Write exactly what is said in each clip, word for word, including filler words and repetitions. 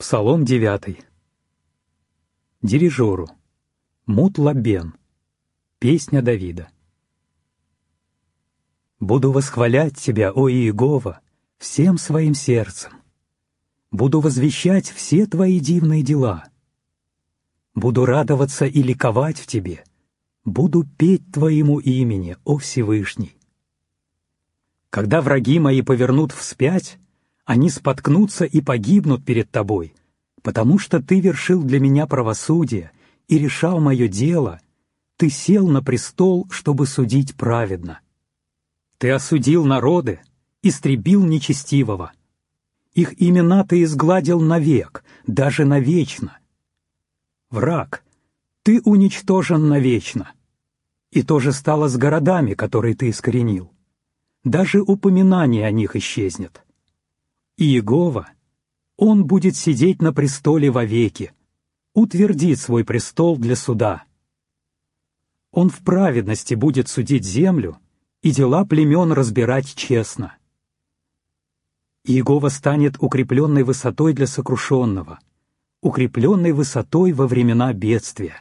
Псалом девятый. Дирижеру. Мут-Лаббен. Песня Давида. «Буду восхвалять Тебя, о Иегова, всем своим сердцем. Буду возвещать все Твои дивные дела. Буду радоваться и ликовать в Тебе. Буду петь Твоему имени, о Всевышний. Когда враги мои повернут вспять, они споткнутся и погибнут перед Тобой, потому что Ты вершил для меня правосудие и решал мое дело, Ты сел на престол, чтобы судить праведно. Ты осудил народы, истребил нечестивого. Их имена Ты изгладил навек, даже навечно. Враг, Ты уничтожен навечно. И то же стало с городами, которые Ты искоренил. Даже упоминание о них исчезнет. Иегова, Он будет сидеть на престоле вовеки, утвердит свой престол для суда. Он в праведности будет судить землю и дела племен разбирать честно. Иегова станет укрепленной высотой для сокрушенного, укрепленной высотой во времена бедствия.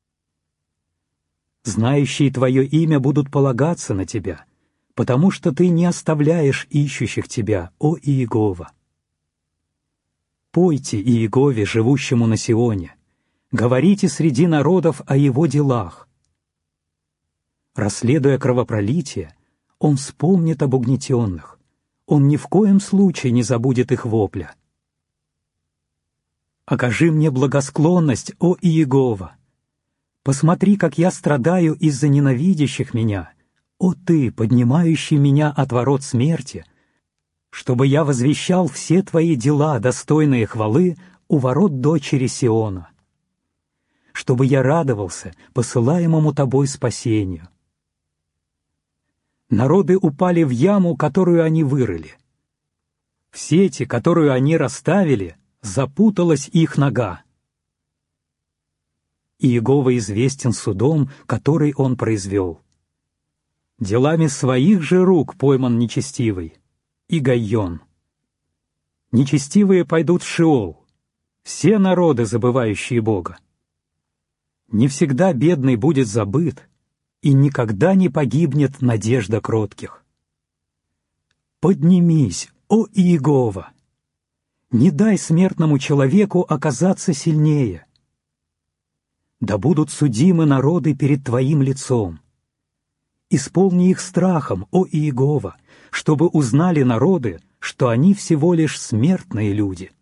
Знающие Твое имя будут полагаться на Тебя, потому что Ты не оставляешь ищущих Тебя, о Иегова. Пойте Иегове, живущему на Сионе, говорите среди народов о Его делах. Расследуя кровопролитие, Он вспомнит об угнетенных, Он ни в коем случае не забудет их вопля. Окажи мне благосклонность, о Иегова! Посмотри, как я страдаю из-за ненавидящих меня, о Ты, поднимающий меня от ворот смерти, чтобы я возвещал все Твои дела, достойные хвалы, у ворот дочери Сиона, чтобы я радовался посылаемому Тобой спасению. Народы упали в яму, которую они вырыли. В сети, которую они расставили, запуталась их нога. Иегова известен судом, который Он произвел. Делами своих же рук пойман нечестивый, и Гайон. Нечестивые пойдут в Шеол, все народы, забывающие Бога. Не всегда бедный будет забыт, и никогда не погибнет надежда кротких. Поднимись, о Иегова! Не дай смертному человеку оказаться сильнее. Да будут судимы народы перед Твоим лицом. Исполни их страхом, о Иегова, чтобы узнали народы, что они всего лишь смертные люди.